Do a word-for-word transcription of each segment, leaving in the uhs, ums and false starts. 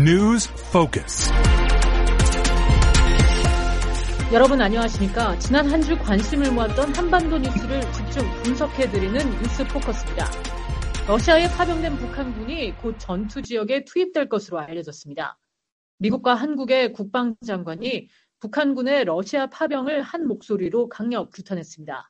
News Focus. 여러분 안녕하십니까? 지난 한 주 관심을 모았던 한반도 뉴스를 집중 분석해드리는 뉴스 포커스입니다. 러시아에 파병된 북한군이 곧 전투 지역에 투입될 것으로 알려졌습니다. 미국과 한국의 국방장관이 북한군의 러시아 파병을 한 목소리로 강력 규탄했습니다.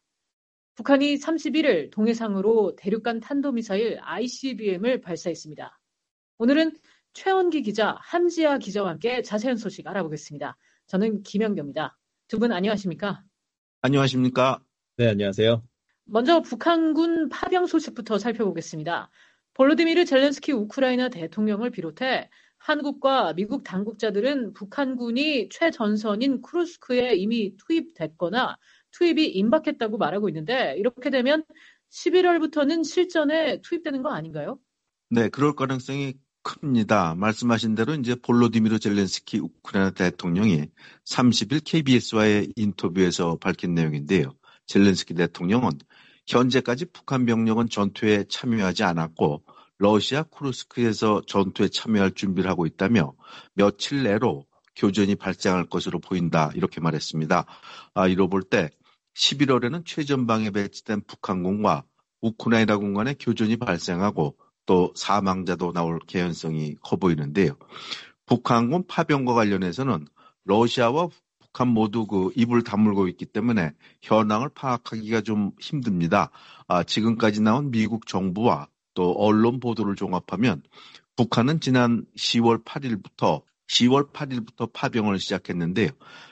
북한이 삼십일 일 동해상으로 대륙간 탄도미사일 아이씨비엠을 발사했습니다. 오늘은 최원기 기자, 함지아 기자와 함께 자세한 소식 알아보겠습니다. 저는 김영경입니다. 두 분 안녕하십니까? 안녕하십니까? 네, 안녕하세요. 먼저 북한군 파병 소식부터 살펴보겠습니다. 볼로디미르 젤렌스키 우크라이나 대통령을 비롯해 한국과 미국 당국자들은 북한군이 최전선인 쿠르스크에 이미 투입됐거나 투입이 임박했다고 말하고 있는데 이렇게 되면 십일월부터는 실전에 투입되는 거 아닌가요? 네, 그럴 가능성이 큽니다. 말씀하신 대로 이제 볼로디미르 젤렌스키 우크라이나 대통령이 삼십 일 케이비에스와의 인터뷰에서 밝힌 내용인데요. 젤렌스키 대통령은 현재까지 북한 병력은 전투에 참여하지 않았고 러시아 쿠르스크에서 전투에 참여할 준비를 하고 있다며 며칠 내로 교전이 발생할 것으로 보인다 이렇게 말했습니다. 아, 이로 볼 때 십일월에는 최전방에 배치된 북한군과 우크라이나군 간의 교전이 발생하고 또 사망자도 나올 개연성이 커 보이는데요. 북한군 파병과 관련해서는 러시아와 북한 모두 그 입을 다물고 있기 때문에 현황을 파악하기가 좀 힘듭니다. 아, 지금까지 나온 미국 정부와 또 언론 보도를 종합하면 북한은 지난 시월 팔일부터 시월 팔일부터 파병을 시작했는데요.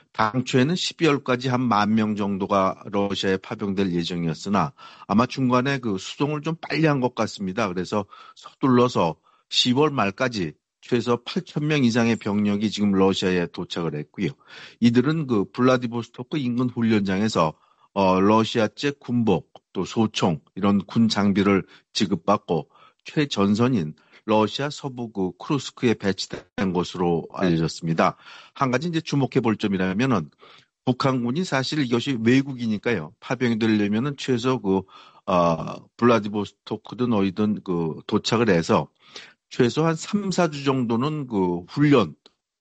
당초에는 십이월까지 한 만 명 정도가 러시아에 파병될 예정이었으나 아마 중간에 그 수송을 좀 빨리 한 것 같습니다. 그래서 서둘러서 시월 말까지 최소 팔천 명 이상의 병력이 지금 러시아에 도착을 했고요. 이들은 그 블라디보스토크 인근 훈련장에서 어, 러시아제 군복 또 소총 이런 군 장비를 지급받고 최전선인 러시아 서부 그 쿠르스크에 배치된 것으로 알려졌습니다. 한 가지 이제 주목해 볼 점이라면은 북한군이 사실 이것이 외국이니까요. 파병이 되려면은 최소 그, 어, 블라디보스토크든 어디든 그 도착을 해서 최소 한 삼, 사 주 정도는 그 훈련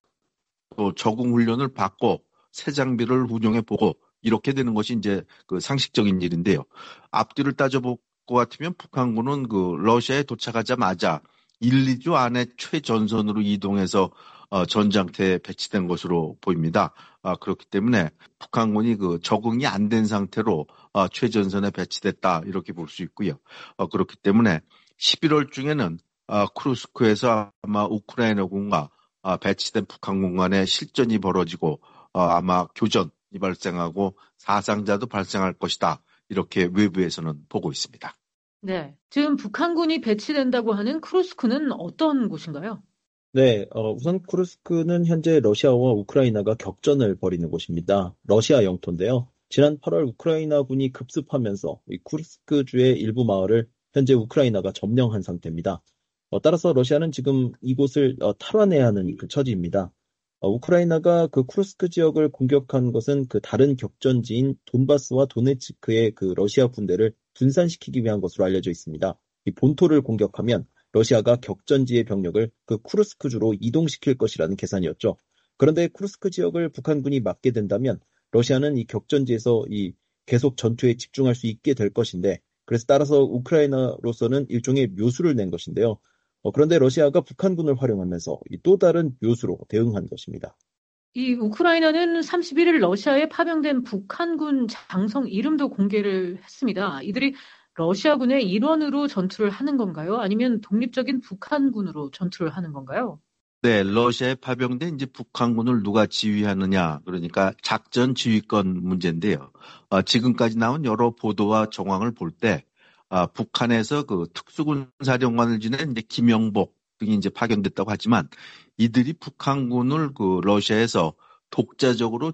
또 적응 훈련을 받고 새 장비를 운용해 보고 이렇게 되는 것이 이제 그 상식적인 일인데요. 앞뒤를 따져볼 것 같으면 북한군은 그 러시아에 도착하자마자 일, 이 주 안에 최전선으로 이동해서 어, 전장터에 배치된 것으로 보입니다. 아, 그렇기 때문에 북한군이 그 적응이 안 된 상태로 어, 최전선에 배치됐다 이렇게 볼 수 있고요. 어, 그렇기 때문에 십일월 중에는 어, 쿠르스크에서 아마 우크라이나군과 어, 배치된 북한군 간의 실전이 벌어지고 어, 아마 교전이 발생하고 사상자도 발생할 것이다. 이렇게 외부에서는 보고 있습니다. 네, 지금 북한군이 배치된다고 하는 쿠르스크는 어떤 곳인가요? 네, 어, 우선 쿠르스크는 현재 러시아와 우크라이나가 격전을 벌이는 곳입니다. 러시아 영토인데요. 지난 팔월 우크라이나군이 급습하면서 이 쿠르스크주의 일부 마을을 현재 우크라이나가 점령한 상태입니다. 어, 따라서 러시아는 지금 이곳을 어, 탈환해야 하는 그 처지입니다. 어, 우크라이나가 그 쿠르스크 지역을 공격한 것은 그 다른 격전지인 돈바스와 도네츠크의 그 러시아 군대를 분산시키기 위한 것으로 알려져 있습니다. 이 본토를 공격하면 러시아가 격전지의 병력을 그 쿠르스크주로 이동시킬 것이라는 계산이었죠. 그런데 쿠르스크 지역을 북한군이 막게 된다면 러시아는 이 격전지에서 이 계속 전투에 집중할 수 있게 될 것인데 그래서 따라서 우크라이나로서는 일종의 묘수를 낸 것인데요. 어, 그런데 러시아가 북한군을 활용하면서 이 또 다른 묘수로 대응한 것입니다. 이 우크라이나는 삼십일 일 러시아에 파병된 북한군 장성 이름도 공개를 했습니다. 이들이 러시아군의 일원으로 전투를 하는 건가요? 아니면 독립적인 북한군으로 전투를 하는 건가요? 네, 러시아에 파병된 이제 북한군을 누가 지휘하느냐, 그러니까 작전 지휘권 문제인데요. 어, 지금까지 나온 여러 보도와 정황을 볼 때, 어, 북한에서 그 특수군사령관을 지낸 이제 김영복 등이 이제 파견됐다고 하지만 이들이 북한군을 그 러시아에서 독자적으로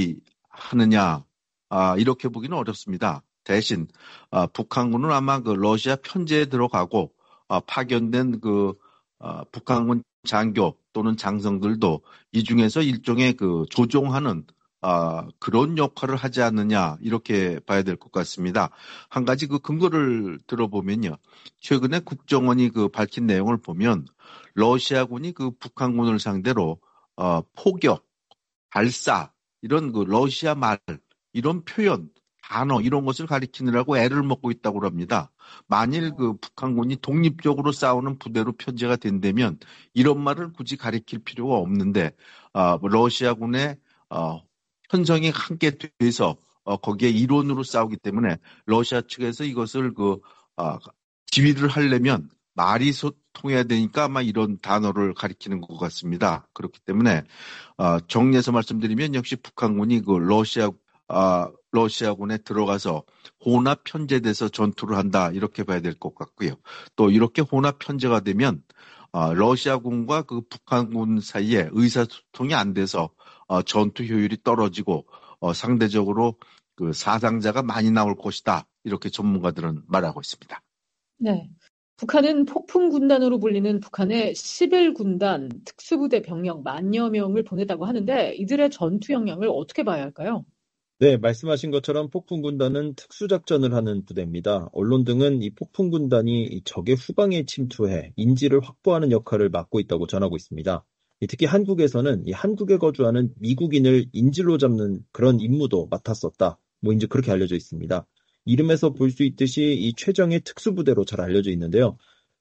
지휘하느냐, 아, 이렇게 보기는 어렵습니다. 대신 어, 북한군은 아마 그 러시아 편제에 들어가고 어, 파견된 그 어, 북한군 장교 또는 장성들도 이 중에서 일종의 그 조종하는 아, 그런 역할을 하지 않느냐 이렇게 봐야 될 것 같습니다. 한 가지 그 근거를 들어보면요. 최근에 국정원이 그 밝힌 내용을 보면 러시아군이 그 북한군을 상대로 어, 포격, 발사 이런 그 러시아 말 이런 표현, 단어 이런 것을 가리키느라고 애를 먹고 있다고 합니다. 만일 그 북한군이 독립적으로 싸우는 부대로 편제가 된다면 이런 말을 굳이 가리킬 필요가 없는데 어, 러시아군의 어, 편성이 함께 돼서 어, 거기에 이론으로 싸우기 때문에 러시아 측에서 이것을 그 어, 지휘를 하려면 말이 소통해야 되니까 아마 이런 단어를 가리키는 것 같습니다. 그렇기 때문에 어, 정리해서 말씀드리면 역시 북한군이 그 러시아 어, 러시아군에 들어가서 혼합 편제돼서 전투를 한다 이렇게 봐야 될 것 같고요. 또 이렇게 혼합 편제가 되면 어, 러시아군과 그 북한군 사이에 의사소통이 안 돼서 어, 전투 효율이 떨어지고 어, 상대적으로 그 사상자가 많이 나올 것이다. 이렇게 전문가들은 말하고 있습니다. 네. 북한은 폭풍군단으로 불리는 북한의 십일 군단 특수부대 병력 만여 명을 보냈다고 하는데 이들의 전투 역량을 어떻게 봐야 할까요? 네, 말씀하신 것처럼 폭풍군단은 특수작전을 하는 부대입니다. 언론 등은 이 폭풍군단이 이 적의 후방에 침투해 인지를 확보하는 역할을 맡고 있다고 전하고 있습니다. 특히 한국에서는 이 한국에 거주하는 미국인을 인질로 잡는 그런 임무도 맡았었다. 뭐 이제 그렇게 알려져 있습니다. 이름에서 볼 수 있듯이 이 최정예 특수부대로 잘 알려져 있는데요.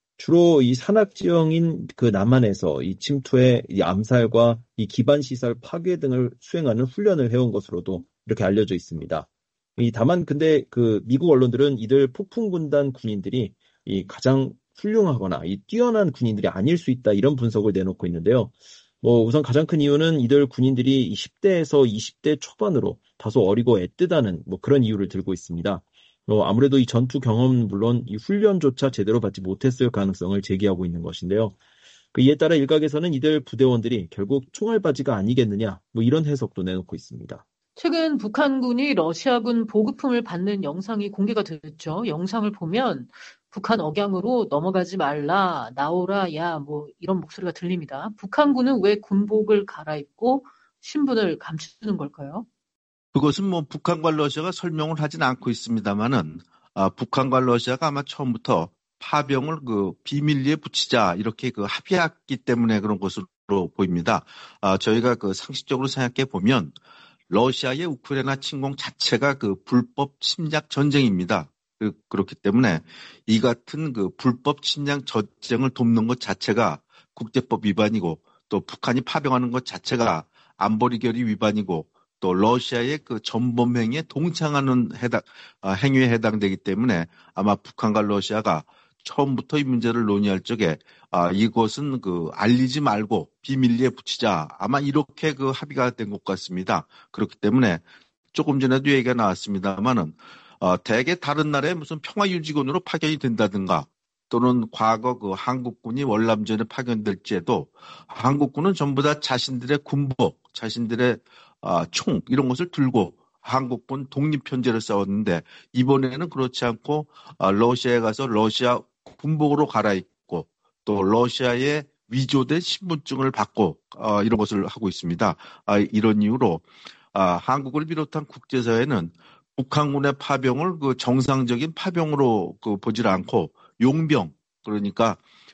주로 이 산악지형인 그 남한에서 이 침투해 이 암살과 이 기반시설 파괴 등을 수행하는 훈련을 해온 것으로도 이렇게 알려져 있습니다. 이 다만 근데 그 미국 언론들은 이들 폭풍군단 군인들이 이 가장 훌륭하거나 이 뛰어난 군인들이 아닐 수 있다 이런 분석을 내놓고 있는데요. 뭐 우선 가장 큰 이유는 이들 군인들이 십 대에서 이십 대 초반으로 다소 어리고 애뜨다는 뭐 그런 이유를 들고 있습니다. 어, 아무래도 이 전투 경험은 물론 이 훈련조차 제대로 받지 못했을 가능성을 제기하고 있는 것인데요. 그 이에 따라 일각에서는 이들 부대원들이 결국 총알바지가 아니겠느냐 뭐 이런 해석도 내놓고 있습니다. 최근 북한군이 러시아군 보급품을 받는 영상이 공개가 됐죠. 영상을 보면 북한 억양으로 넘어가지 말라, 나오라, 야, 뭐 이런 목소리가 들립니다. 북한군은 왜 군복을 갈아입고 신분을 감추는 걸까요? 그것은 뭐 북한과 러시아가 설명을 하진 않고 있습니다만은 아, 북한과 러시아가 아마 처음부터 파병을 그 비밀리에 붙이자 이렇게 그 합의했기 때문에 그런 것으로 보입니다. 아, 저희가 그 상식적으로 생각해 보면 러시아의 우크라이나 침공 자체가 그 불법 침략 전쟁입니다. 그, 그렇기 때문에 이 같은 그 불법 침략 전쟁을 돕는 것 자체가 국제법 위반이고 또 북한이 파병하는 것 자체가 안보리 결의 위반이고 또 러시아의 그 전범 행위에 동참하는 해당, 아, 행위에 해당되기 때문에 아마 북한과 러시아가 처음부터 이 문제를 논의할 적에 아, 이것은 그 알리지 말고 비밀리에 붙이자 아마 이렇게 그 합의가 된 것 같습니다. 그렇기 때문에 조금 전에도 얘기가 나왔습니다만은 어, 대개 다른 나라에 무슨 평화유지군으로 파견이 된다든가 또는 과거 그 한국군이 월남전에 파견될지에도 한국군은 전부 다 자신들의 군복, 자신들의 어, 총 이런 것을 들고 한국군 독립편제를 싸웠는데 이번에는 그렇지 않고 어, 러시아에 가서 러시아 군복으로 갈아입고 또 러시아의 위조된 신분증을 받고 어, 이런 것을 하고 있습니다. 아, 이런 이유로 아, 한국을 비롯한 국제사회는 북한군의 파병을 그 정상적인 파병으로 그 보질 않고 용병 그러니까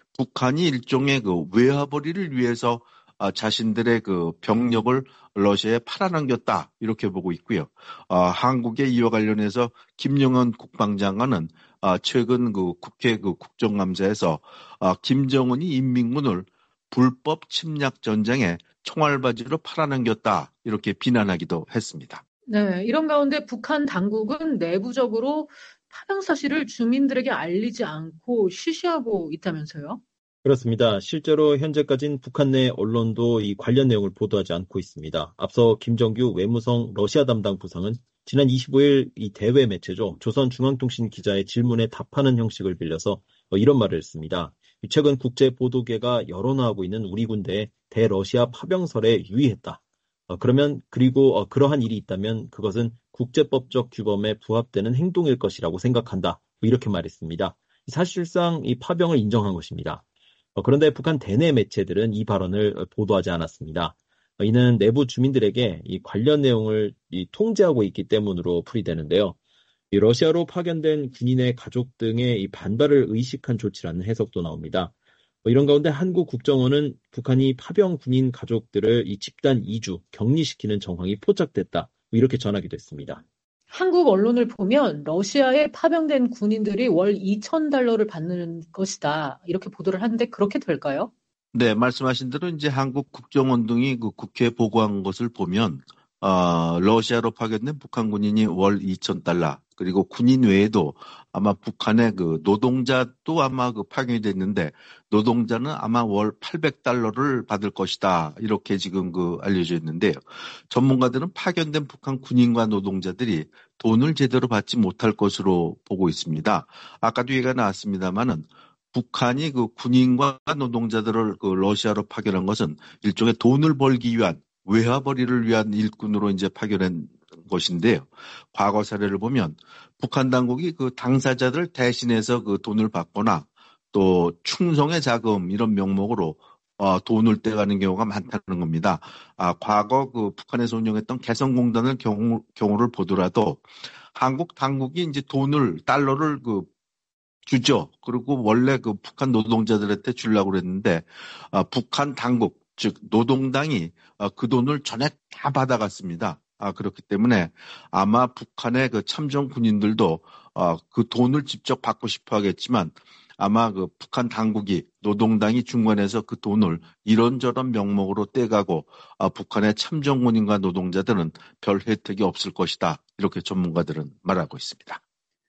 북한이 일종의 그 외화벌이를 위해서 아, 자신들의 그 병력을 러시아에 팔아넘겼다 이렇게 보고 있고요. 아, 한국의 이와 관련해서 김영헌 국방장관은 아, 최근 그 국회 그 국정감사에서 아, 김정은이 인민군을 불법 침략 전쟁에 총알바지로 팔아넘겼다 이렇게 비난하기도 했습니다. 네, 이런 가운데 북한 당국은 내부적으로 파병 사실을 주민들에게 알리지 않고 쉬쉬하고 있다면서요? 그렇습니다. 실제로 현재까지는 북한 내 언론도 이 관련 내용을 보도하지 않고 있습니다. 앞서 김정규 외무성 러시아 담당 부상은 지난 이십오일 이 대외 매체죠. 조선중앙통신 기자의 질문에 답하는 형식을 빌려서 이런 말을 했습니다. 최근 국제 보도계가 여론화하고 있는 우리 군대의 대러시아 파병설에 유의했다. 어, 그러면 그리고 어, 그러한 일이 있다면 그것은 국제법적 규범에 부합되는 행동일 것이라고 생각한다. 이렇게 말했습니다. 사실상 이 파병을 인정한 것입니다. 어, 그런데 북한 대내 매체들은 이 발언을 보도하지 않았습니다. 이는 내부 주민들에게 이 관련 내용을 이 통제하고 있기 때문으로 풀이되는데요. 이 러시아로 파견된 군인의 가족 등의 이 반발을 의식한 조치라는 해석도 나옵니다. 뭐 이런 가운데 한국 국정원은 북한이 파병 군인 가족들을 이 집단 이주, 격리시키는 정황이 포착됐다. 뭐 이렇게 전하기도 했습니다. 한국 언론을 보면 러시아에 파병된 군인들이 월 이천 달러를 받는 것이다. 이렇게 보도를 하는데 그렇게 될까요? 네, 말씀하신 대로 이제 한국 국정원 등이 그 국회에 보고한 것을 보면 어, 러시아로 파견된 북한 군인이 월 이천 달러, 그리고 군인 외에도 아마 북한의 그 노동자도 아마 그 파견이 됐는데 노동자는 아마 월 팔백 달러를 받을 것이다. 이렇게 지금 그 알려져 있는데요. 전문가들은 파견된 북한 군인과 노동자들이 돈을 제대로 받지 못할 것으로 보고 있습니다. 아까도 얘기가 나왔습니다만은 북한이 그 군인과 노동자들을 그 러시아로 파견한 것은 일종의 돈을 벌기 위한 외화벌이를 위한 일꾼으로 이제 파견한 것인데요. 과거 사례를 보면 북한 당국이 그 당사자들 대신해서 그 돈을 받거나 또 충성의 자금 이런 명목으로 어, 돈을 떼가는 경우가 많다는 겁니다. 아, 과거 그 북한에서 운영했던 개성공단을 경우, 경우를 보더라도 한국 당국이 이제 돈을 달러를 그 주죠. 그리고 원래 그 북한 노동자들한테 주려고 그랬는데 아, 북한 당국 즉 노동당이 아, 그 돈을 전액 다 받아갔습니다. 아, 그렇기 때문에 아마 북한의 그 참전 군인들도 아, 그 돈을 직접 받고 싶어 하겠지만 아마 그 북한 당국이 노동당이 중간에서 그 돈을 이런저런 명목으로 떼가고 아, 북한의 참전 군인과 노동자들은 별 혜택이 없을 것이다. 이렇게 전문가들은 말하고 있습니다.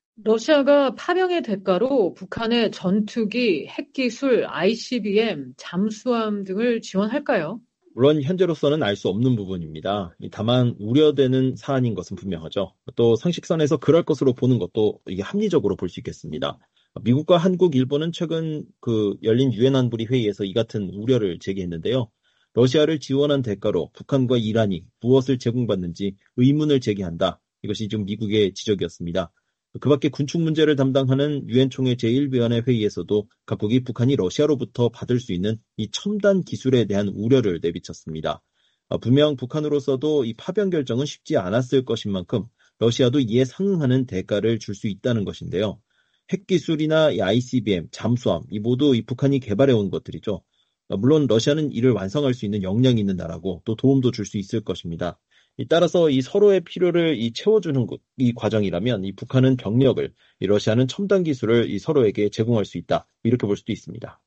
러시아가 파병의 대가로 북한의 전투기, 핵기술, 아이씨비엠, 잠수함 등을 지원할까요? 물론 현재로서는 알 수 없는 부분입니다. 다만 우려되는 사안인 것은 분명하죠. 또 상식선에서 그럴 것으로 보는 것도 이게 합리적으로 볼 수 있겠습니다. 미국과 한국, 일본은 최근 그 열린 유엔 안보리 회의에서 이 같은 우려를 제기했는데요. 러시아를 지원한 대가로 북한과 이란이 무엇을 제공받는지 의문을 제기한다. 이것이 지금 미국의 지적이었습니다. 그 밖에 군축 문제를 담당하는 유엔 총회 제일 위원회 회의에서도 각국이 북한이 러시아로부터 받을 수 있는 이 첨단 기술에 대한 우려를 내비쳤습니다. 분명 북한으로서도 이 파병 결정은 쉽지 않았을 것인 만큼 러시아도 이에 상응하는 대가를 줄 수 있다는 것인데요. 핵기술이나 이 아이씨비엠, 잠수함, 이 모두 이 북한이 개발해온 것들이죠. 물론 러시아는 이를 완성할 수 있는 역량이 있는 나라고 또 도움도 줄 수 있을 것입니다. 따라서 이 서로의 필요를 이 채워주는 이 과정이라면 이 북한은 병력을, 이 러시아는 첨단 기술을 이 서로에게 제공할 수 있다. 이렇게 볼 수도 있습니다.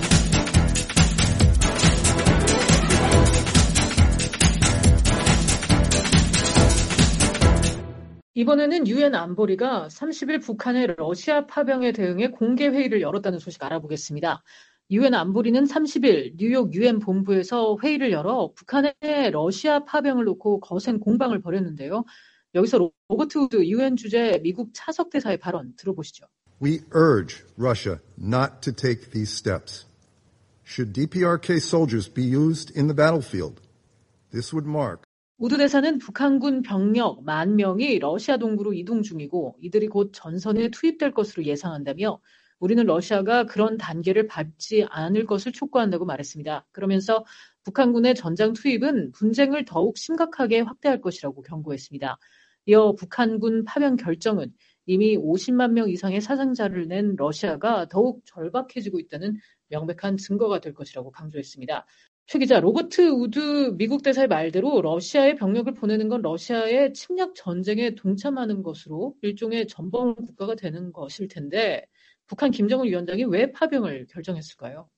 이번에는 유엔 안보리가 삼십 일 북한의 러시아 파병에 대응해 공개 회의를 열었다는 소식 알아보겠습니다. 유엔 안보리는 삼십 일 뉴욕 유엔 본부에서 회의를 열어 북한의 러시아 파병을 놓고 거센 공방을 벌였는데요. 여기서 로버트 우드 유엔 주재 미국 차석 대사의 발언 들어보시죠. We urge Russia not to take these steps. Should 디피아르케이 soldiers be used in the battlefield, this would mark 우드 대사는 북한군 병력 만 명이 러시아 동부로 이동 중이고 이들이 곧 전선에 투입될 것으로 예상한다며 우리는 러시아가 그런 단계를 밟지 않을 것을 촉구한다고 말했습니다. 그러면서 북한군의 전장 투입은 분쟁을 더욱 심각하게 확대할 것이라고 경고했습니다. 이어 북한군 파병 결정은 이미 오십만 명 이상의 사상자를 낸 러시아가 더욱 절박해지고 있다는 명백한 증거가 될 것이라고 강조했습니다. 최 기자, 로버트 우드 미국 대사의 말대로 러시아에 병력을 보내는 건 러시아의 침략 전쟁에 동참하는 것으로 일종의 전범 국가가 되는 것일 텐데 북한 김정은 위원장이 왜 파병을 결정했을까요?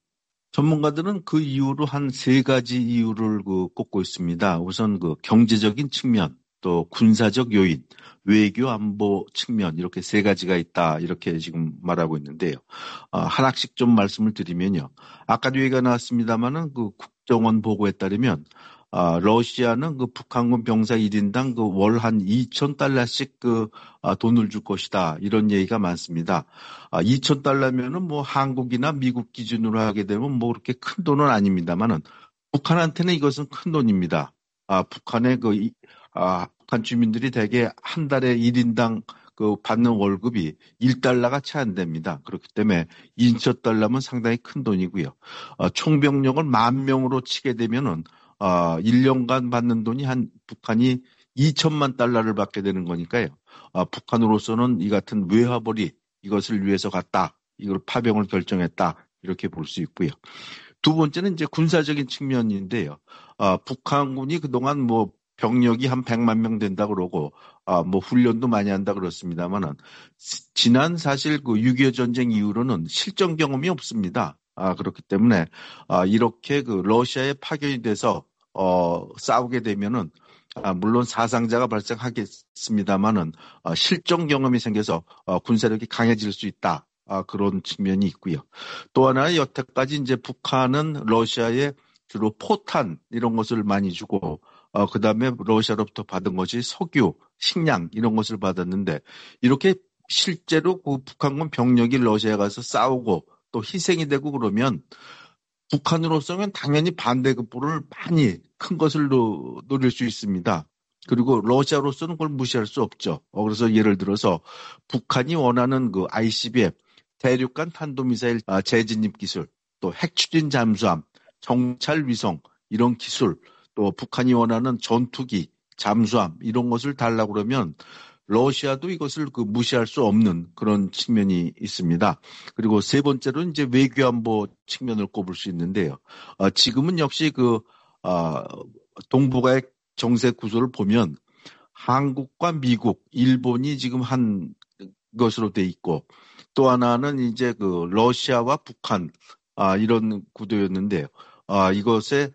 전문가들은 그 이유로 한 세 가지 이유를 그 꼽고 있습니다. 우선 그 경제적인 측면, 또 군사적 요인, 외교 안보 측면 이렇게 세 가지가 있다 이렇게 지금 말하고 있는데요. 어, 하나씩 좀 말씀을 드리면요. 아까도 얘기가 나왔습니다만은 그 국정원 보고에 따르면 아, 러시아는 그 북한군 병사 일 인당 그 월 한 이천 달러씩 그 아, 돈을 줄 것이다. 이런 얘기가 많습니다. 아, 이천 달러면은 뭐 한국이나 미국 기준으로 하게 되면 뭐 그렇게 큰 돈은 아닙니다만은 북한한테는 이것은 큰 돈입니다. 아, 북한의 그, 이, 아, 북한 주민들이 대개 한 달에 일 인당 그 받는 월급이 일 달러가 채 안 됩니다. 그렇기 때문에 이천 달러면 상당히 큰 돈이고요. 어, 총병력을 만 명으로 치게 되면은 어, 일 년간 받는 돈이 한 북한이 이천만 달러를 받게 되는 거니까요. 어, 북한으로서는 이 같은 외화벌이 이것을 위해서 갔다. 이걸 파병을 결정했다. 이렇게 볼 수 있고요. 두 번째는 이제 군사적인 측면인데요. 어, 북한군이 그동안 뭐 병력이 한 백만 명 된다 그러고, 아, 뭐 훈련도 많이 한다 그렇습니다만은, 지난 사실 그 육이오 전쟁 이후로는 실전 경험이 없습니다. 아, 그렇기 때문에, 아, 이렇게 그 러시아에 파견이 돼서, 어, 싸우게 되면은, 아, 물론 사상자가 발생하겠습니다만은, 아, 실전 경험이 생겨서, 어, 군사력이 강해질 수 있다. 아, 그런 측면이 있고요. 또 하나 여태까지 이제 북한은 러시아에 주로 포탄 이런 것을 많이 주고, 어, 그 다음에 러시아로부터 받은 것이 석유, 식량 이런 것을 받았는데, 이렇게 실제로 그 북한군 병력이 러시아에 가서 싸우고 또 희생이 되고 그러면 북한으로서는 당연히 반대급부를 많이 큰 것을 노, 노릴 수 있습니다. 그리고 러시아로서는 그걸 무시할 수 없죠. 어, 그래서 예를 들어서 북한이 원하는 그 아이씨비엠, 대륙간 탄도미사일 재진입 기술, 또 핵추진 잠수함, 정찰 위성 이런 기술, 또 북한이 원하는 전투기, 잠수함 이런 것을 달라고 그러면 러시아도 이것을 그 무시할 수 없는 그런 측면이 있습니다. 그리고 세 번째로는 이제 외교안보 측면을 꼽을 수 있는데요. 어, 지금은 역시 그 어, 동북아의 정세 구조를 보면 한국과 미국, 일본이 지금 한 것으로 돼 있고, 또 하나는 이제 그 러시아와 북한 아, 이런 구도였는데요. 아, 이것에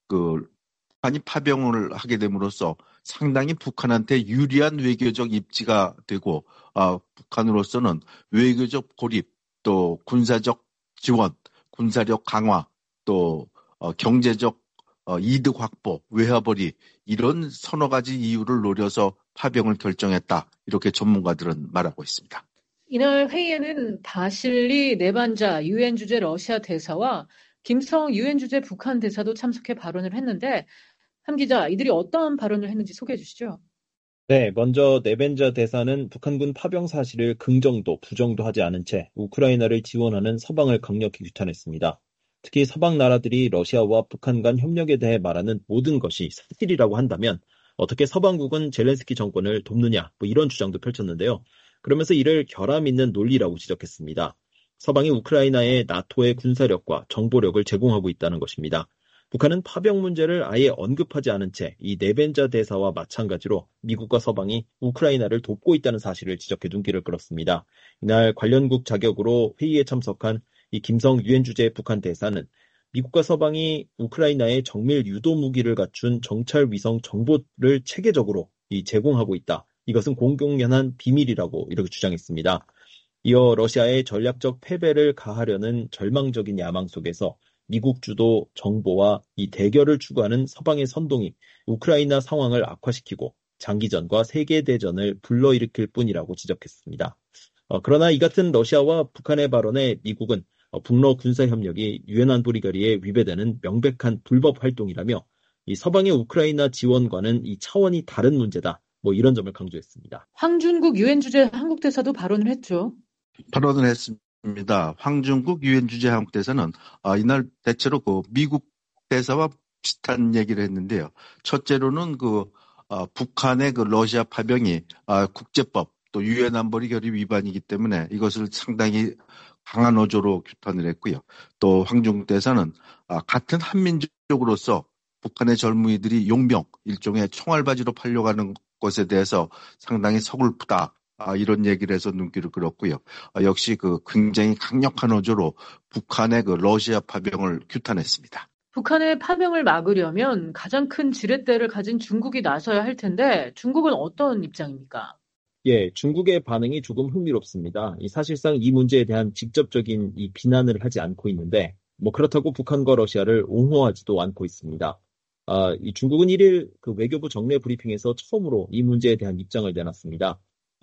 그 북한이 파병을 하게 됨으로써 상당히 북한한테 유리한 외교적 입지가 되고, 아, 북한으로서는 외교적 고립, 또 군사적 지원, 군사력 강화, 또 어, 경제적 어, 이득 확보, 외화벌이 이런 서너 가지 이유를 노려서 파병을 결정했다. 이렇게 전문가들은 말하고 있습니다. 이날 회의에는 바실리 네반자 유엔 주재 러시아 대사와 김성 유엔 주재 북한 대사도 참석해 발언을 했는데, 함 기자, 이들이 어떠한 발언을 했는지 소개해 주시죠. 네, 먼저 네벤자 대사는 북한군 파병 사실을 긍정도 부정도 하지 않은 채 우크라이나를 지원하는 서방을 강력히 규탄했습니다. 특히 서방 나라들이 러시아와 북한 간 협력에 대해 말하는 모든 것이 사실이라고 한다면 어떻게 서방국은 젤렌스키 정권을 돕느냐, 뭐 이런 주장도 펼쳤는데요. 그러면서 이를 결함 있는 논리라고 지적했습니다. 서방이 우크라이나에 나토의 군사력과 정보력을 제공하고 있다는 것입니다. 북한은 파병 문제를 아예 언급하지 않은 채 이 네벤자 대사와 마찬가지로 미국과 서방이 우크라이나를 돕고 있다는 사실을 지적해 눈길을 끌었습니다. 이날 관련국 자격으로 회의에 참석한 이 김성 유엔 주재 북한 대사는 미국과 서방이 우크라이나에 정밀 유도 무기를 갖춘 정찰 위성 정보를 체계적으로 이 제공하고 있다. 이것은 공공연한 비밀이라고 이렇게 주장했습니다. 이어 러시아의 전략적 패배를 가하려는 절망적인 야망 속에서 미국 주도 정보와 이 대결을 추구하는 서방의 선동이 우크라이나 상황을 악화시키고 장기전과 세계대전을 불러일으킬 뿐이라고 지적했습니다. 어, 그러나 이 같은 러시아와 북한의 발언에 미국은 어, 북러 군사협력이 유엔 안보리 결의에 위배되는 명백한 불법 활동이라며 이 서방의 우크라이나 지원과는 이 차원이 다른 문제다. 뭐 이런 점을 강조했습니다. 황준국 유엔 주재 한국 대사도 발언을 했죠. 발언을 했습니다. 황준국 유엔 주재 한국 대사는 아, 이날 대체로 그 미국 대사와 비슷한 얘기를 했는데요. 첫째로는 그 아, 북한의 그 러시아 파병이 아, 국제법 또 유엔 안보리 결의 위반이기 때문에 이것을 상당히 강한 어조로 규탄을 했고요. 또 황준국 대사는 아, 같은 한민족으로서 북한의 젊은이들이 용병, 일종의 총알바지로 팔려가는 것에 대해서 상당히 서글프다. 아, 이런 얘기를 해서 눈길을 끌었고요. 아, 역시 그 굉장히 강력한 어조로 북한의 그 러시아 파병을 규탄했습니다. 북한의 파병을 막으려면 가장 큰 지렛대를 가진 중국이 나서야 할 텐데 중국은 어떤 입장입니까? 예, 중국의 반응이 조금 흥미롭습니다. 이 사실상 이 문제에 대한 직접적인 이 비난을 하지 않고 있는데, 뭐 그렇다고 북한과 러시아를 옹호하지도 않고 있습니다. 아, 이 중국은 일일 그 외교부 정례 브리핑에서 처음으로 이 문제에 대한 입장을 내놨습니다.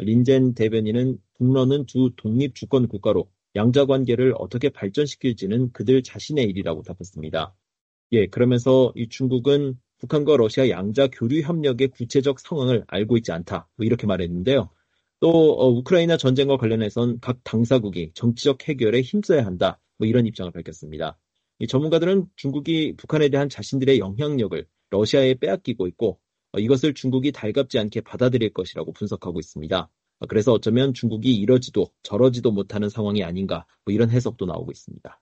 린젠 대변인은 북러는 두 독립 주권 국가로 양자 관계를 어떻게 발전시킬지는 그들 자신의 일이라고 답했습니다. 예, 그러면서 이 중국은 북한과 러시아 양자 교류 협력의 구체적 상황을 알고 있지 않다. 뭐 이렇게 말했는데요. 또 어, 우크라이나 전쟁과 관련해선 각 당사국이 정치적 해결에 힘써야 한다. 뭐 이런 입장을 밝혔습니다. 이 전문가들은 중국이 북한에 대한 자신들의 영향력을 러시아에 빼앗기고 있고 이것을 중국이 달갑지 않게 받아들일 것이라고 분석하고 있습니다. 그래서 어쩌면 중국이 이러지도 저러지도 못하는 상황이 아닌가 뭐 이런 해석도 나오고 있습니다.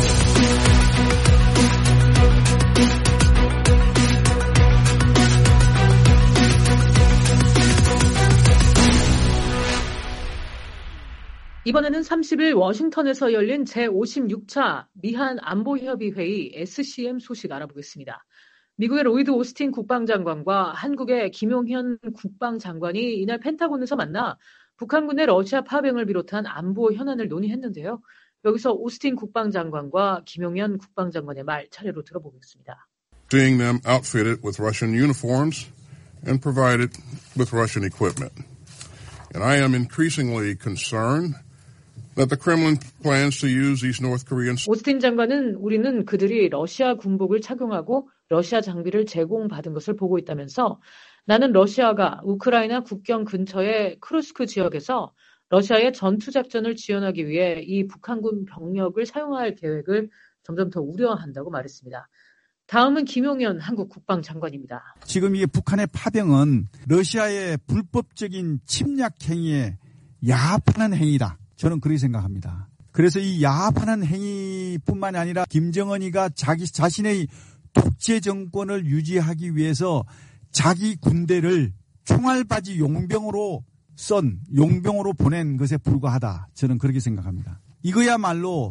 이번에는 삼십 일 워싱턴에서 열린 제오십육 차 미한 안보협의회의 에스씨엠 소식 알아보겠습니다. 미국의 로이드 오스틴 국방장관과 한국의 김용현 국방장관이 이날 펜타곤에서 만나 북한군의 러시아 파병을 비롯한 안보 현안을 논의했는데요. 여기서 오스틴 국방장관과 김용현 국방장관의 말 차례로 들어보겠습니다. Seeing them outfitted with Russian uniforms and provided with Russian equipment. And I am increasingly concerned that the Kremlin plans to use these North Korean. 오스틴 장관은 우리는 그들이 러시아 군복을 착용하고 러시아 장비를 제공받은 것을 보고 있다면서 나는 러시아가 우크라이나 국경 근처의 크루스크 지역에서 러시아의 전투작전을 지원하기 위해 이 북한군 병력을 사용할 계획을 점점 더 우려한다고 말했습니다. 다음은 김용현 한국 국방장관입니다. 지금 이 북한의 파병은 러시아의 불법적인 침략 행위에 야합하는 행위다. 저는 그렇게 생각합니다. 그래서 이 야합하는 행위뿐만이 아니라 김정은이가 자기 자신의 독재 정권을 유지하기 위해서 자기 군대를 총알바지 용병으로 썬 용병으로 보낸 것에 불과하다. 저는 그렇게 생각합니다. 이거야말로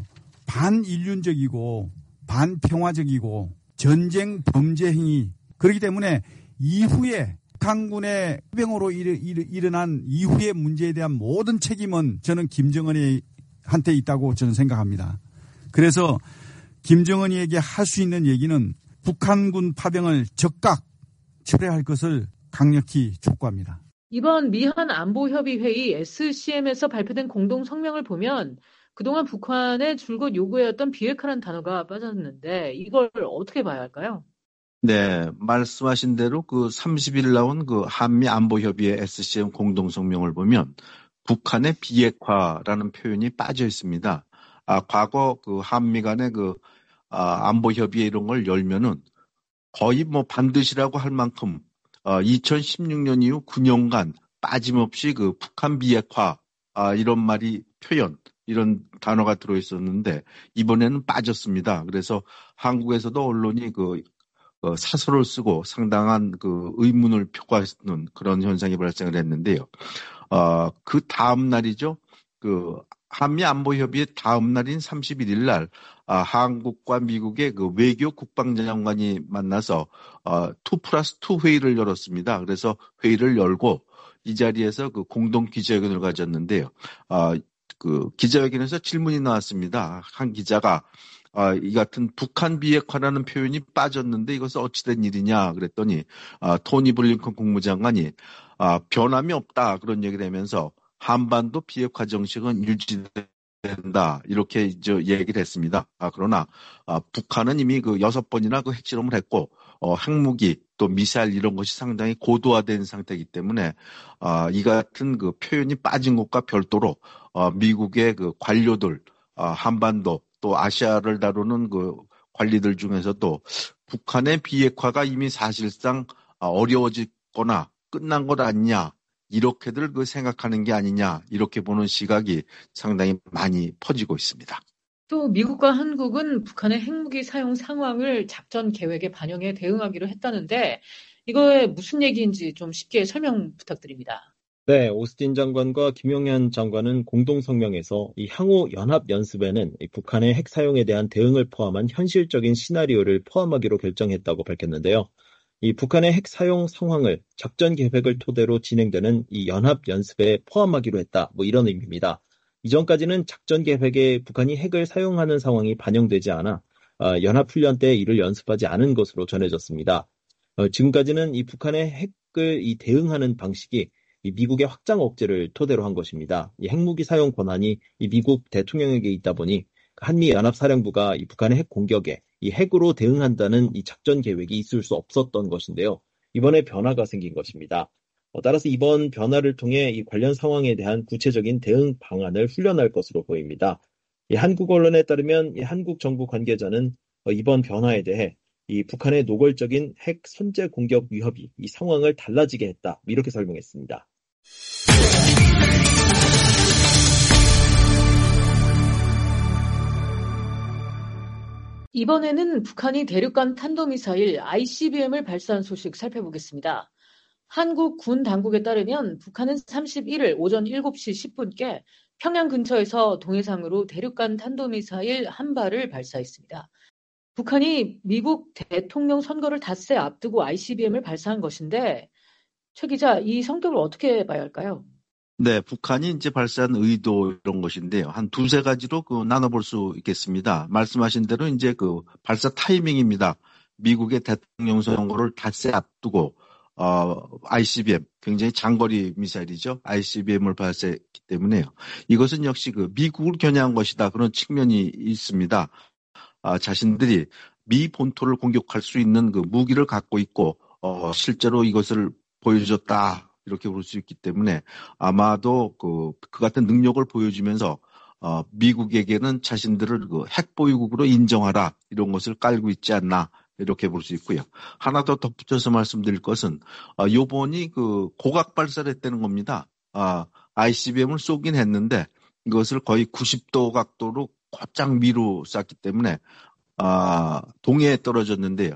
반인륜적이고 반평화적이고 전쟁 범죄 행위. 그렇기 때문에 이후에 북한군의 파병으로 일어난 이후의 문제에 대한 모든 책임은 저는 김정은이한테 있다고 저는 생각합니다. 그래서 김정은이에게 할 수 있는 얘기는 북한군 파병을 즉각 철회할 것을 강력히 촉구합니다. 이번 미한 안보협의회의 에스씨엠에서 발표된 공동 성명을 보면 그동안 북한의 줄곧 요구해왔던 비핵화라는 단어가 빠졌는데 이걸 어떻게 봐야 할까요? 네, 말씀하신 대로 그 삼십 일 나온 그 한미 안보협의회 에스씨엠 공동 성명을 보면 북한의 비핵화라는 표현이 빠져 있습니다. 아, 과거 그 한미 간의 그 아, 안보협의회 이런 걸 열면은 거의 뭐 반드시라고 할 만큼 어, 이천십육 년 이후 구 년간 빠짐없이 그 북한 비핵화 아, 이런 말이 표현 이런 단어가 들어있었는데 이번에는 빠졌습니다. 그래서 한국에서도 언론이 그 어, 사설을 쓰고 상당한 그 의문을 표하는 그런 현상이 발생을 했는데요. 어, 그 다음 날이죠. 그 한미 안보협의회 다음 날인 삼십일 일 날 아, 한국과 미국의 그 외교 국방장관이 만나서 어, 투 플러스 투 회의를 열었습니다. 그래서 회의를 열고 이 자리에서 그 공동 기자회견을 가졌는데요. 어, 그 기자회견에서 질문이 나왔습니다. 한 기자가 아, 이 같은 북한 비핵화라는 표현이 빠졌는데 이것은 어찌된 일이냐 그랬더니 아, 토니 블링컨 국무장관이 아, 변함이 없다 그런 얘기를 하면서 한반도 비핵화 정책은 유지된다 이렇게 이제 얘기를 했습니다. 아, 그러나 아, 북한은 이미 그 여섯 번이나 그 핵실험을 했고 어, 핵무기 또 미사일 이런 것이 상당히 고도화된 상태이기 때문에 아, 이 같은 그 표현이 빠진 것과 별도로 어, 미국의 그 관료들 어, 한반도 또 아시아를 다루는 그 관리들 중에서도 북한의 비핵화가 이미 사실상 어려워지거나 끝난 것 아니냐 이렇게들 그 생각하는 게 아니냐 이렇게 보는 시각이 상당히 많이 퍼지고 있습니다. 또 미국과 한국은 북한의 핵무기 사용 상황을 작전 계획에 반영해 대응하기로 했다는데 이거에 무슨 얘기인지 좀 쉽게 설명 부탁드립니다. 네, 오스틴 장관과 김용현 장관은 공동 성명에서 이 향후 연합 연습에는 이 북한의 핵 사용에 대한 대응을 포함한 현실적인 시나리오를 포함하기로 결정했다고 밝혔는데요. 이 북한의 핵 사용 상황을 작전 계획을 토대로 진행되는 이 연합 연습에 포함하기로 했다. 뭐 이런 의미입니다. 이전까지는 작전 계획에 북한이 핵을 사용하는 상황이 반영되지 않아 어, 연합 훈련 때 이를 연습하지 않은 것으로 전해졌습니다. 어, 지금까지는 이 북한의 핵을 이 대응하는 방식이 이 미국의 확장 억제를 토대로 한 것입니다. 이 핵무기 사용 권한이 이 미국 대통령에게 있다 보니 한미 연합사령부가 이 북한의 핵 공격에 이 핵으로 대응한다는 이 작전 계획이 있을 수 없었던 것인데요. 이번에 변화가 생긴 것입니다. 어, 따라서 이번 변화를 통해 이 관련 상황에 대한 구체적인 대응 방안을 훈련할 것으로 보입니다. 이 한국 언론에 따르면 이 한국 정부 관계자는 어, 이번 변화에 대해 이 북한의 노골적인 핵 선제 공격 위협이 이 상황을 달라지게 했다. 이렇게 설명했습니다. 이번에는 북한이 대륙간 탄도미사일 아이씨비엠을 발사한 소식 살펴보겠습니다. 한국 군 당국에 따르면 북한은 삼십일일 오전 일곱 시 십 분께 평양 근처에서 동해상으로 대륙간 탄도미사일 한 발을 발사했습니다. 북한이 미국 대통령 선거를 닷새 앞두고 아이씨비엠을 발사한 것인데 최 기자, 이 성격을 어떻게 봐야 할까요? 네, 북한이 이제 발사한 의도 이런 것인데요. 한 두세 가지로 그 나눠볼 수 있겠습니다. 말씀하신 대로 이제 그 발사 타이밍입니다. 미국의 대통령 선거를 닷새 앞두고 어, 아이씨비엠, 굉장히 장거리 미사일이죠. 아이씨비엠을 발사했기 때문에요. 이것은 역시 그 미국을 겨냥한 것이다. 그런 측면이 있습니다. 아, 자신들이 미 본토를 공격할 수 있는 그 무기를 갖고 있고, 어, 실제로 이것을 보여줬다. 이렇게 볼 수 있기 때문에 아마도 그, 그 같은 능력을 보여주면서, 어, 미국에게는 자신들을 그 핵보유국으로 인정하라. 이런 것을 깔고 있지 않나. 이렇게 볼 수 있고요. 하나 더 덧붙여서 말씀드릴 것은, 어, 요번이 그 고각 발사를 했다는 겁니다. 아, 아이씨비엠을 쏘긴 했는데 이것을 거의 구십 도 각도로 곧장 위로 쐈기 때문에 아, 동해에 떨어졌는데요.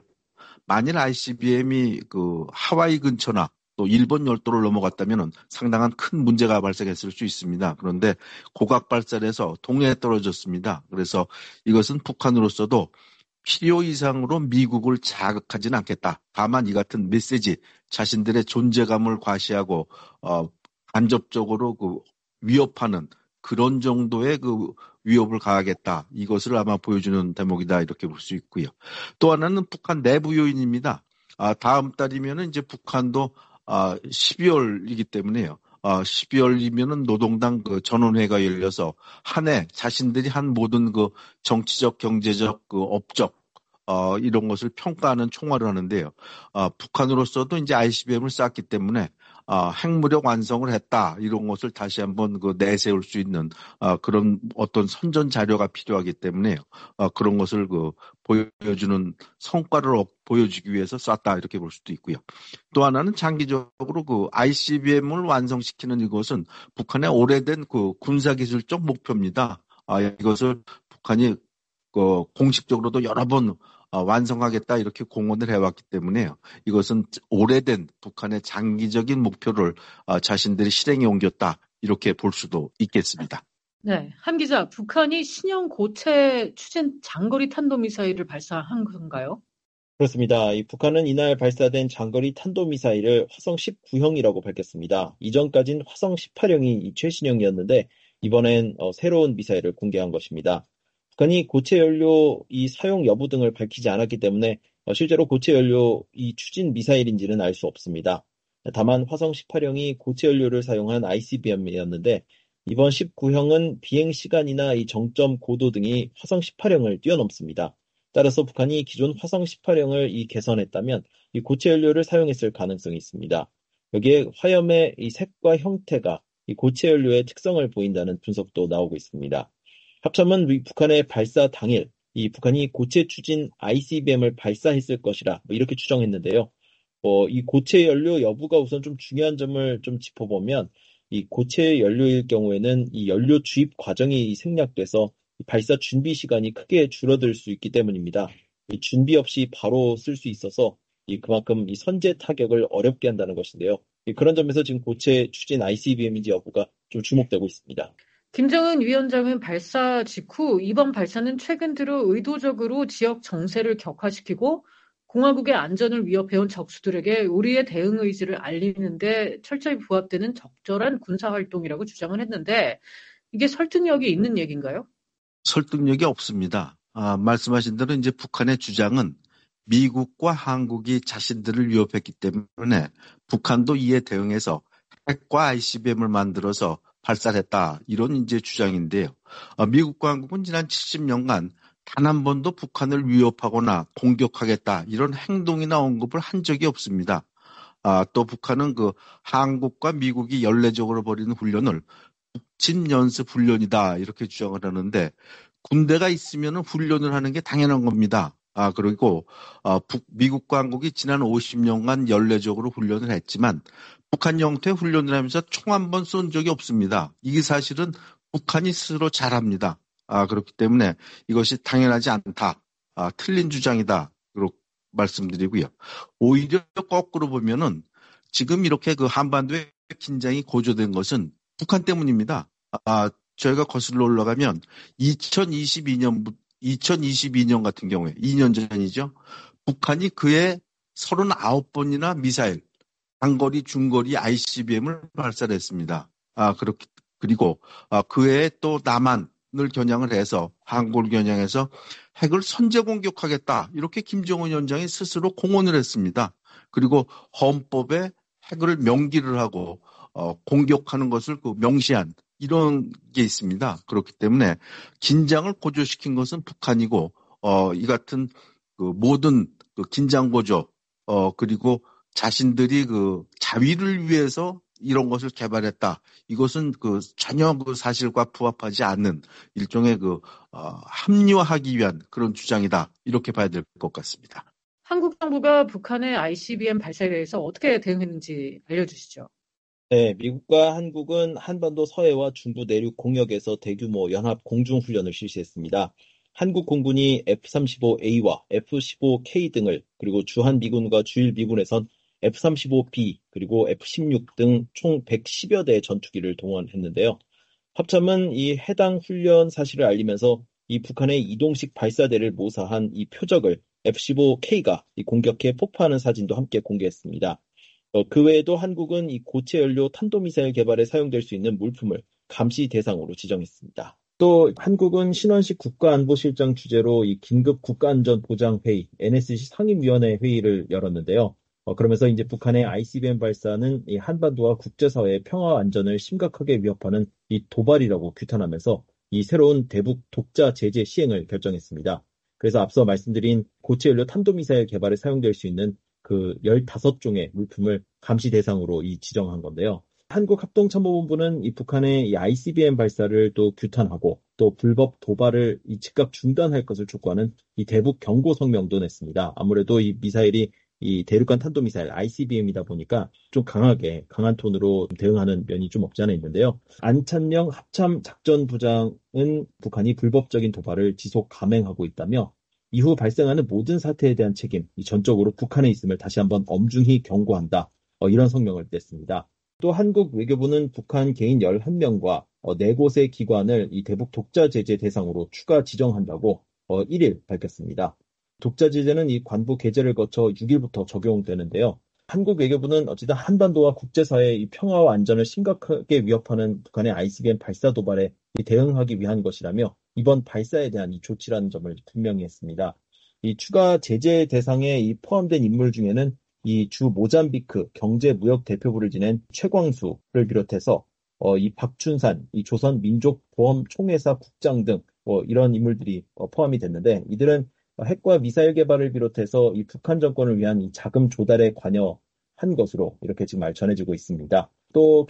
만일 아이씨비엠이 그 하와이 근처나 또 일본 열도를 넘어갔다면 상당한 큰 문제가 발생했을 수 있습니다. 그런데 고각 발사를 해서 동해에 떨어졌습니다. 그래서 이것은 북한으로서도 필요 이상으로 미국을 자극하지는 않겠다. 다만 이 같은 메시지, 자신들의 존재감을 과시하고 어, 간접적으로 그 위협하는 그런 정도의 그 위협을 가하겠다. 이것을 아마 보여주는 대목이다. 이렇게 볼 수 있고요. 또 하나는 북한 내부 요인입니다. 아, 다음 달이면은 이제 북한도 아, 십이월이기 때문에요. 아, 십이월이면은 노동당 그 전원회가 열려서 한 해 자신들이 한 모든 그 정치적, 경제적, 그 업적 어, 이런 것을 평가하는 총화를 하는데요. 어, 북한으로서도 이제 아이씨비엠을 쐈기 때문에 어, 핵무력 완성을 했다. 이런 것을 다시 한번 그 내세울 수 있는 어, 그런 어떤 선전 자료가 필요하기 때문에요. 어, 그런 것을 그 보여주는 성과를 보여주기 위해서 쐈다. 이렇게 볼 수도 있고요. 또 하나는 장기적으로 그 아이씨비엠을 완성시키는 이것은 북한의 오래된 그 군사기술적 목표입니다. 아, 이것을 북한이 그 공식적으로도 여러 번 완성하겠다 이렇게 공언을 해왔기 때문에요. 이것은 오래된 북한의 장기적인 목표를 자신들이 실행에 옮겼다 이렇게 볼 수도 있겠습니다. 네, 함 기자, 북한이 신형 고체 추진 장거리 탄도미사일을 발사한 건가요? 그렇습니다. 이 북한은 이날 발사된 장거리 탄도미사일을 화성 십구형이라고 밝혔습니다. 이전까지는 화성 십팔형이 이 최신형이었는데 이번엔 어, 새로운 미사일을 공개한 것입니다. 북한이 고체 연료 이 사용 여부 등을 밝히지 않았기 때문에 어, 실제로 고체 연료 이 추진 미사일인지는 알 수 없습니다. 다만 화성 십팔형이 고체 연료를 사용한 아이씨비엠이었는데 이번 십구형은 비행 시간이나 이 정점 고도 등이 화성 십팔형을 뛰어넘습니다. 따라서 북한이 기존 화성 십팔형을 이 개선했다면 이 고체 연료를 사용했을 가능성이 있습니다. 여기에 화염의 이 색과 형태가 이 고체 연료의 특성을 보인다는 분석도 나오고 있습니다. 합참은 북한의 발사 당일 이 북한이 고체 추진 아이씨비엠을 발사했을 것이라 뭐 이렇게 추정했는데요. 어, 이 고체 연료 여부가 우선 좀 중요한 점을 좀 짚어보면 이 고체 연료일 경우에는 이 연료 주입 과정이 생략돼서 발사 준비 시간이 크게 줄어들 수 있기 때문입니다. 이 준비 없이 바로 쓸 수 있어서 이 그만큼 이 선제 타격을 어렵게 한다는 것인데요. 이 그런 점에서 지금 고체 추진 아이씨비엠인지 여부가 좀 주목되고 있습니다. 김정은 위원장은 발사 직후 이번 발사는 최근 들어 의도적으로 지역 정세를 격화시키고 공화국의 안전을 위협해온 적수들에게 우리의 대응 의지를 알리는데 철저히 부합되는 적절한 군사활동이라고 주장을 했는데 이게 설득력이 있는 얘기인가요? 설득력이 없습니다. 아, 말씀하신 대로 이제 북한의 주장은 미국과 한국이 자신들을 위협했기 때문에 북한도 이에 대응해서 핵과 아이씨비엠을 만들어서 발사했다. 이런 이제 주장인데요. 아, 미국과 한국은 지난 칠십 년간 단 한 번도 북한을 위협하거나 공격하겠다. 이런 행동이나 언급을 한 적이 없습니다. 아, 또 북한은 그 한국과 미국이 연례적으로 벌이는 훈련을 북침 연습 훈련이다. 이렇게 주장을 하는데 군대가 있으면 훈련을 하는 게 당연한 겁니다. 아, 그리고 어, 북, 미국과 한국이 지난 오십 년간 연례적으로 훈련을 했지만 북한 형태의 훈련을 하면서 총 한 번 쏜 적이 없습니다. 이게 사실은 북한이 스스로 잘합니다. 아, 그렇기 때문에 이것이 당연하지 않다. 아, 틀린 주장이다. 그렇게 말씀드리고요. 오히려 거꾸로 보면은 지금 이렇게 그 한반도의 긴장이 고조된 것은 북한 때문입니다. 아, 저희가 거슬러 올라가면 이천이십이 년, 이천이십이 년 같은 경우에 이 년 전이죠. 북한이 그해 서른아홉 번이나 미사일, 장거리, 중거리 아이씨비엠을 발사를 했습니다. 아, 그렇게, 그리고 아, 그해 또 남한을 겨냥을 해서, 한국을 겨냥해서 핵을 선제 공격하겠다. 이렇게 김정은 위원장이 스스로 공언을 했습니다. 그리고 헌법에 핵을 명기를 하고 어, 공격하는 것을 그 명시한 이런 게 있습니다. 그렇기 때문에 긴장을 고조시킨 것은 북한이고, 어, 이 같은 그 모든 그 긴장 고조, 어, 그리고 자신들이 그 자위를 위해서 이런 것을 개발했다. 이것은 그 전혀 그 사실과 부합하지 않는 일종의 그 어, 합리화하기 위한 그런 주장이다. 이렇게 봐야 될 것 같습니다. 한국 정부가 북한의 아이씨비엠 발사에 대해서 어떻게 대응했는지 알려주시죠. 네, 미국과 한국은 한반도 서해와 중부 내륙 공역에서 대규모 연합 공중훈련을 실시했습니다. 한국 공군이 에프 삼십오 에이와 에프 십오 케이 등을, 그리고 주한미군과 주일미군에선 에프 삼십오 비 그리고 에프 십육 등 총 백십여 대의 전투기를 동원했는데요. 합참은 이 해당 훈련 사실을 알리면서 이 북한의 이동식 발사대를 모사한 이 표적을 에프 십오 케이가 공격해 폭파하는 사진도 함께 공개했습니다. 어, 그 외에도 한국은 이 고체 연료 탄도미사일 개발에 사용될 수 있는 물품을 감시 대상으로 지정했습니다. 또 한국은 신원식 국가안보실장 주재로 이 긴급 국가안전보장회의 엔에스씨 상임위원회 회의를 열었는데요. 어, 그러면서 이제 북한의 아이씨비엠 발사는 이 한반도와 국제사회의 평화와 안전을 심각하게 위협하는 이 도발이라고 규탄하면서 이 새로운 대북 독자 제재 시행을 결정했습니다. 그래서 앞서 말씀드린 고체 연료 탄도미사일 개발에 사용될 수 있는 그 열다섯 종의 물품을 감시 대상으로 이 지정한 건데요. 한국합동참모본부는 이 북한의 이 아이씨비엠 발사를 또 규탄하고 또 불법 도발을 이 즉각 중단할 것을 촉구하는 이 대북 경고 성명도 냈습니다. 아무래도 이 미사일이 이 대륙간 탄도미사일 아이씨비엠이다 보니까 좀 강하게 강한 톤으로 대응하는 면이 좀 없지 않아 있는데요. 안찬명 합참 작전부장은 북한이 불법적인 도발을 지속 감행하고 있다며 이후 발생하는 모든 사태에 대한 책임, 이 전적으로 북한에 있음을 다시 한번 엄중히 경고한다. 어, 이런 성명을 냈습니다. 또 한국 외교부는 북한 개인 열한 명과 어, 네 곳의 기관을 이 대북 독자 제재 대상으로 추가 지정한다고 어, 일 일 밝혔습니다. 독자 제재는 이 관부 개제를 거쳐 육 일부터 적용되는데요. 한국 외교부는 어찌든 한반도와 국제사회의 이 평화와 안전을 심각하게 위협하는 북한의 아이씨비엠 발사 도발에 대응하기 위한 것이라며 이번 발사에 대한 이 조치라는 점을 분명히 했습니다. 이 추가 제재 대상에 이 포함된 인물 중에는 이 주 모잠비크 경제무역 대표부를 지낸 최광수를 비롯해서 어, 이 박춘산, 이 조선민족보험총회사 국장 등 뭐 이런 인물들이 어, 포함이 됐는데 이들은 핵과 미사일 개발을 비롯해서 이 북한 정권을 위한 이 자금 조달에 관여한 것으로 이렇게 지금 전해지고 있습니다. 또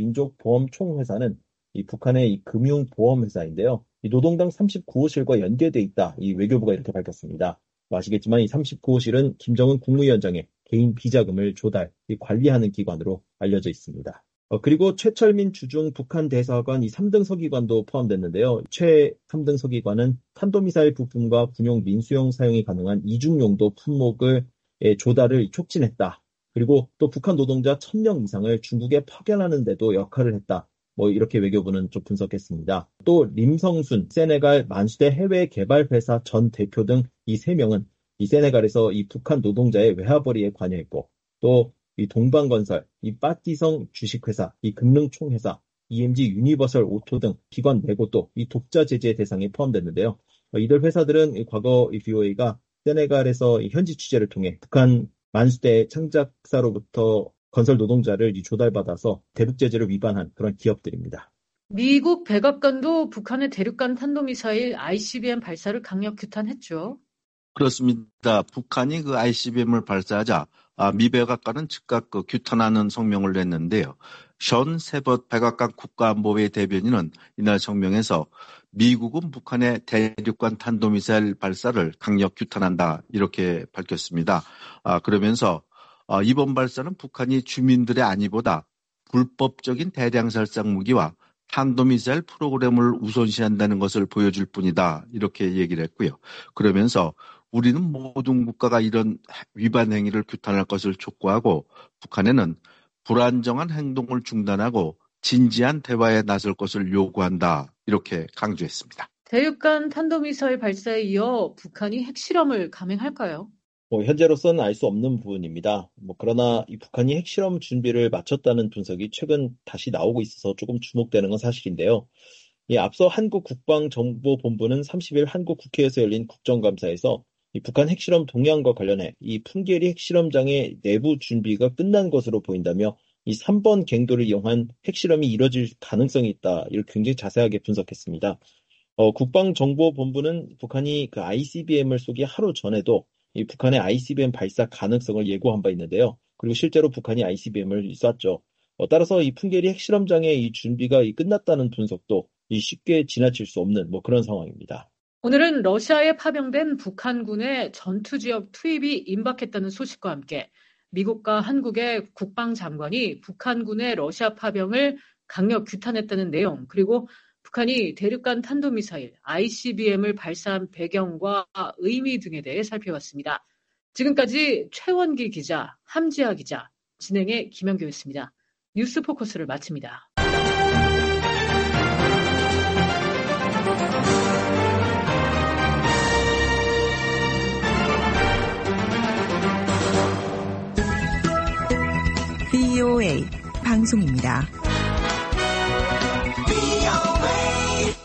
조선민족보험총회사는 이 북한의 이 금융보험회사인데요. 이 노동당 삼십구 호실과 연계돼 있다. 이 외교부가 이렇게 밝혔습니다. 뭐 아시겠지만 이 삼십구 호실은 김정은 국무위원장의 개인 비자금을 조달, 관리하는 기관으로 알려져 있습니다. 어, 그리고 최철민 주중 북한 대사관 이 삼 등 서기관도 포함됐는데요. 최 삼 등 서기관은 탄도미사일 부품과 군용 민수용 사용이 가능한 이중용도 품목을 예, 조달을 촉진했다. 그리고 또 북한 노동자 천 명 이상을 중국에 파견하는 데도 역할을 했다. 뭐 이렇게 외교부는 좀 분석했습니다. 또 림성순 세네갈 만수대 해외개발회사 전 대표 등 이 세 명은 이 세네갈에서 이 북한 노동자의 외화벌이에 관여했고 또 이 동방건설, 이 빠띠성 주식회사, 이 금능총회사, 이엠지 유니버설 오토 등 기관 네 곳도 이 독자 제재 대상에 포함됐는데요. 이들 회사들은 과거 이 브이오에이가 세네갈에서 현지 취재를 통해 북한 만수대 창작사로부터 건설 노동자를 조달받아서 대북 제재를 위반한 그런 기업들입니다. 미국 백악관도 북한의 대륙간 탄도미사일 아이씨비엠 발사를 강력 규탄했죠. 그렇습니다. 북한이 그 아이씨비엠을 발사하자 아, 미 백악관은 즉각 그 규탄하는 성명을 냈는데요. 션 세벗 백악관 국가안보회 대변인은 이날 성명에서 미국은 북한의 대륙간 탄도미사일 발사를 강력 규탄한다 이렇게 밝혔습니다. 아, 그러면서 어, 이번 발사는 북한이 주민들의 안위보다 불법적인 대량살상 무기와 탄도미사일 프로그램을 우선시한다는 것을 보여줄 뿐이다 이렇게 얘기를 했고요. 그러면서 우리는 모든 국가가 이런 위반 행위를 규탄할 것을 촉구하고 북한에는 불안정한 행동을 중단하고 진지한 대화에 나설 것을 요구한다 이렇게 강조했습니다. 대륙간 탄도미사일 발사에 이어 북한이 핵실험을 감행할까요? 뭐 현재로서는 알 수 없는 부분입니다. 뭐 그러나 이 북한이 핵실험 준비를 마쳤다는 분석이 최근 다시 나오고 있어서 조금 주목되는 건 사실인데요. 이 앞서 한국 국방정보본부는 삼십 일 한국 국회에서 열린 국정감사에서 이 북한 핵실험 동향과 관련해 이 풍계리 핵실험장의 내부 준비가 끝난 것으로 보인다며 이 삼 번 갱도를 이용한 핵실험이 이뤄질 가능성이 있다. 이를 굉장히 자세하게 분석했습니다. 어, 국방정보본부는 북한이 그 아이씨비엠을 쏘기 하루 전에도 이 북한의 아이씨비엠 발사 가능성을 예고한 바 있는데요. 그리고 실제로 북한이 아이씨비엠을 쐈죠. 어, 따라서 이 풍계리 핵실험장의 이 준비가 이 끝났다는 분석도 이 쉽게 지나칠 수 없는 뭐 그런 상황입니다. 오늘은 러시아에 파병된 북한군의 전투지역 투입이 임박했다는 소식과 함께 미국과 한국의 국방장관이 북한군의 러시아 파병을 강력 규탄했다는 내용, 그리고 북한이 대륙간 탄도미사일 아이씨비엠을 발사한 배경과 의미 등에 대해 살펴봤습니다. 지금까지 최원기 기자, 함지아 기자, 진행의 김현규였습니다. 뉴스 포커스를 마칩니다. 브이오에이 방송입니다.